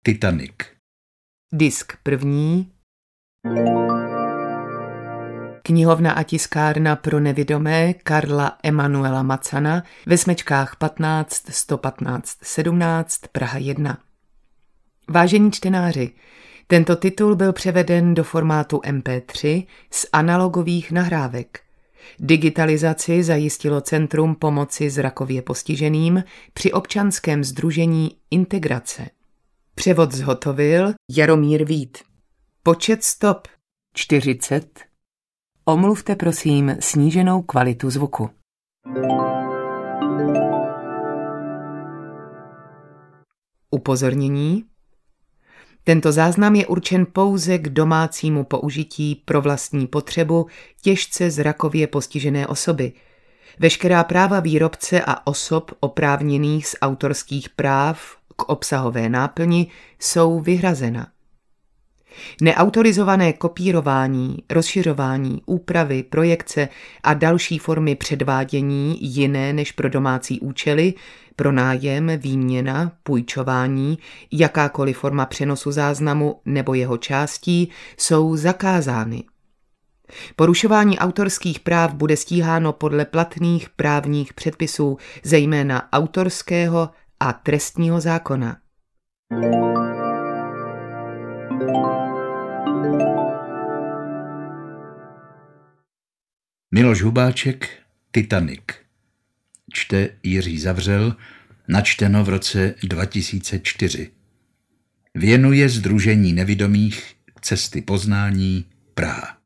Titanic. Disk první. Knihovna a tiskárna pro nevidomé Karla Emanuela Macana ve smečkách 15 115 17 Praha 1. Vážení čtenáři, tento titul byl převeden do formátu MP3 z analogových nahrávek. Digitalizaci zajistilo Centrum pomoci zrakově postiženým při občanském sdružení Integrace. Převod zhotovil Jaromír Vít. Počet stop 40. Omluvte prosím sníženou kvalitu zvuku. Upozornění. Tento záznam je určen pouze k domácímu použití pro vlastní potřebu těžce zrakově postižené osoby. Veškerá práva výrobce a osob oprávněných z autorských práv k obsahové náplni jsou vyhrazena. Neautorizované kopírování, rozšiřování, úpravy, projekce a další formy předvádění jiné než pro domácí účely, pronájem, výměna, půjčování, jakákoliv forma přenosu záznamu nebo jeho částí jsou zakázány. Porušování autorských práv bude stíháno podle platných právních předpisů, zejména autorského a trestního zákona. Miloš Hubáček, Titanic. Čte Jiří Zavřel, načteno v roce 2004. Věnuje Sdružení nevidomých Cesty poznání, Praha.